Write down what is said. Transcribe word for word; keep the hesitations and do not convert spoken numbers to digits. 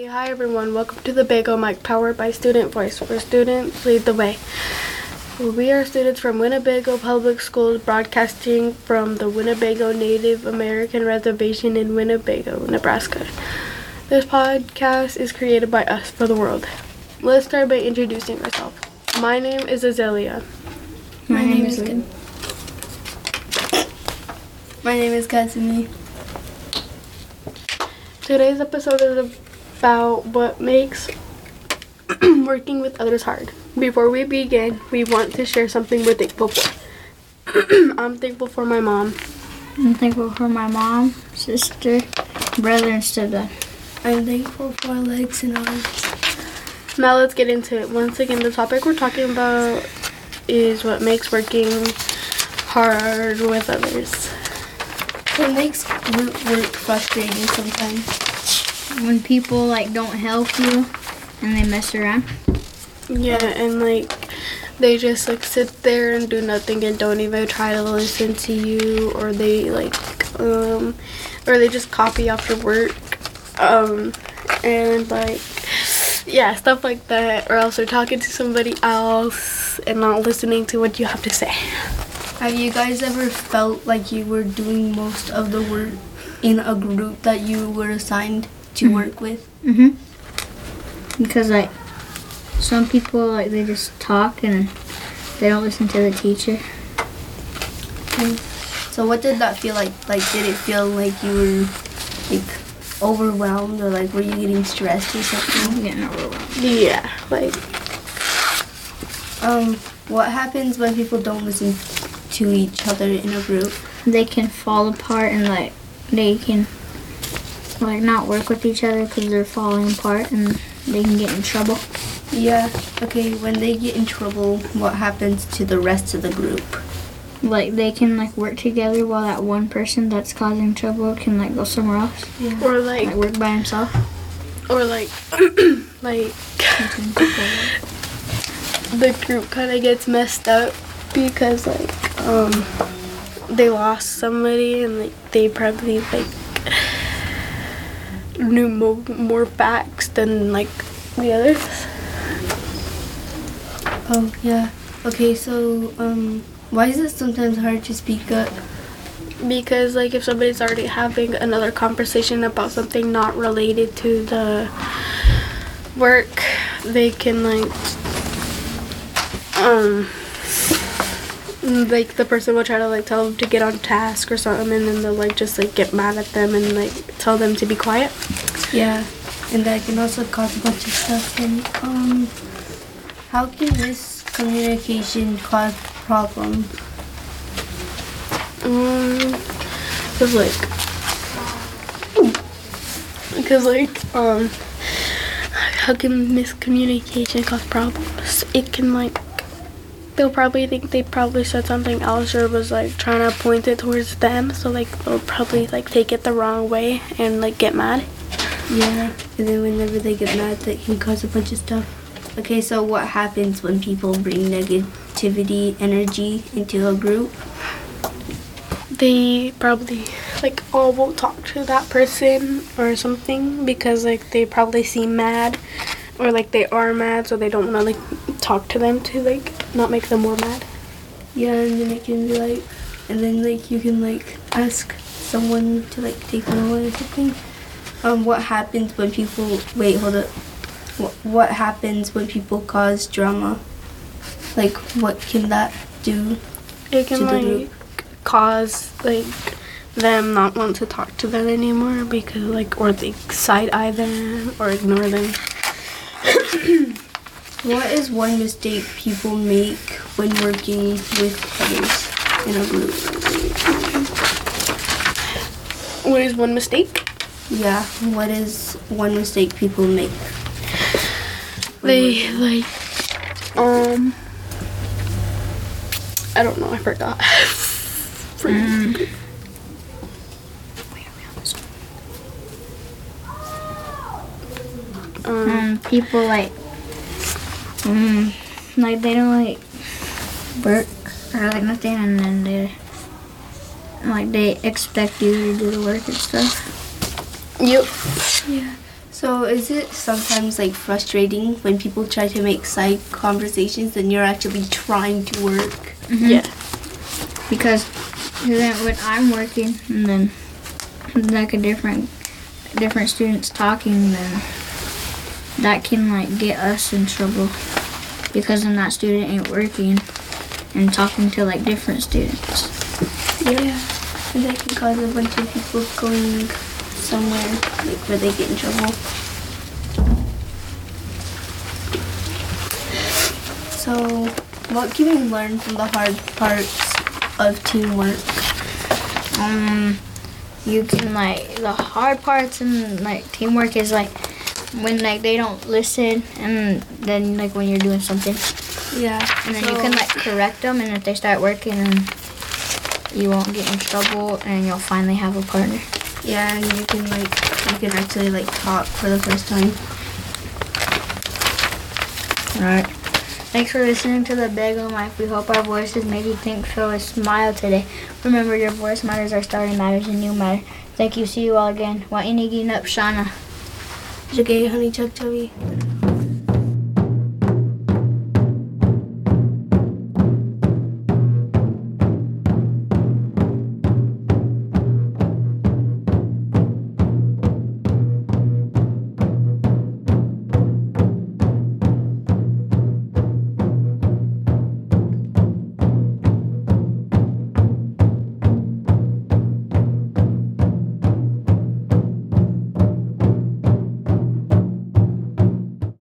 hi everyone. Welcome to the Bagel Mic, powered by Student Voice, where students lead the way. We are students from Winnebago Public Schools, broadcasting from the Winnebago Native American Reservation in Winnebago, Nebraska. This podcast is created by us for the world. Let's start by introducing ourselves. My name is Azalea. My, My name, name is Lynn. My name is Katsumi. Today's episode is about what makes working with others hard. Before we begin, we want to share something we're thankful for. I'm thankful for my mom. I'm thankful for my mom, sister, brother, and stepdad. I'm thankful for legs and arms. Now let's get into it. Once again, the topic we're talking about is what makes working hard with others. What makes group work frustrating sometimes? When people like don't help you and they mess around. Yeah, and like they just like sit there and do nothing and don't even try to listen to you, or they like um or they just copy off your work. Um and like yeah, stuff like that, or else they're talking to somebody else and not listening to what you have to say. Have you guys ever felt like you were doing most of the work in a group that you were assigned to mm-hmm. work with? Mhm. Because like some people like they just talk and they don't listen to the teacher. Okay. So what did that feel like? Like did it feel like you were like overwhelmed, or like were you getting stressed or something? I'm getting overwhelmed. Yeah, like um what happens when people don't listen to each other in a group? They can fall apart and like they can like not work with each other because they're falling apart, and they can get in trouble. Yeah. Okay, when they get in trouble, what happens to the rest of the group? Like they can like work together while that one person that's causing trouble can like go somewhere else. Yeah. Or like, like work by himself. Or like like the group kind of gets messed up because like um they lost somebody and like they probably like knew mo- more facts than like the others. Oh yeah. Okay, so um why is it sometimes hard to speak up? Because like if somebody's already having another conversation about something not related to the work, they can like um like the person will try to like tell them to get on task or something, and then they'll like just like get mad at them and like tell them to be quiet. Yeah, and that can also cause a bunch of stuff. And um how can miscommunication cause problems? Um, cause like, cause like, um, how can miscommunication cause problems? It can like, they'll probably think they probably said something else, or was like trying to point it towards them, so like they'll probably like take it the wrong way and like get mad. Yeah, and then whenever they get mad, that can cause a bunch of stuff. Okay, so what happens when people bring negativity energy into a group? They probably like all won't talk to that person or something because like they probably seem mad, or like they are mad, so they don't want to like talk to them to like not make them more mad. Yeah, and then it can be like, and then like you can like ask someone to like take them away or something. Um, what happens when people wait? Hold up. What what happens when people cause drama? Like what can that do? It can to the like group? cause like them not want to talk to them anymore because like, or they side eye them or ignore them. What is one mistake people make when working with others in a group? What is one mistake? Yeah, what is one mistake people make? They like um I don't know, I forgot. Mm. Um, um, people like, um, like they don't like work or like nothing, and then they like they expect you to do the work and stuff. Yep. Yeah. So is it sometimes like frustrating when people try to make side conversations and you're actually trying to work? Mm-hmm. Yeah. Because then when I'm working and then like a different different students talking, then that can like get us in trouble because then that student ain't working and talking to like different students. Yeah. And that can cause a bunch of people going somewhere like where they get in trouble. So what can we learn from the hard parts of teamwork? Um, you can like the hard parts and like teamwork is like when like they don't listen and then like when you're doing something Yeah. and then so, you can like correct them and if they start working then you won't get in trouble and you'll finally have a partner. Yeah, and you can like you can actually like talk for the first time. Alright. Thanks for listening to the Bagel Mic. We hope our voices made you think, feel, or smile today. Remember, your voice matters, our story matters, and you matter. Thank you. See you all again. Wa inigin up, Shana. Jagay honey chuck chubby.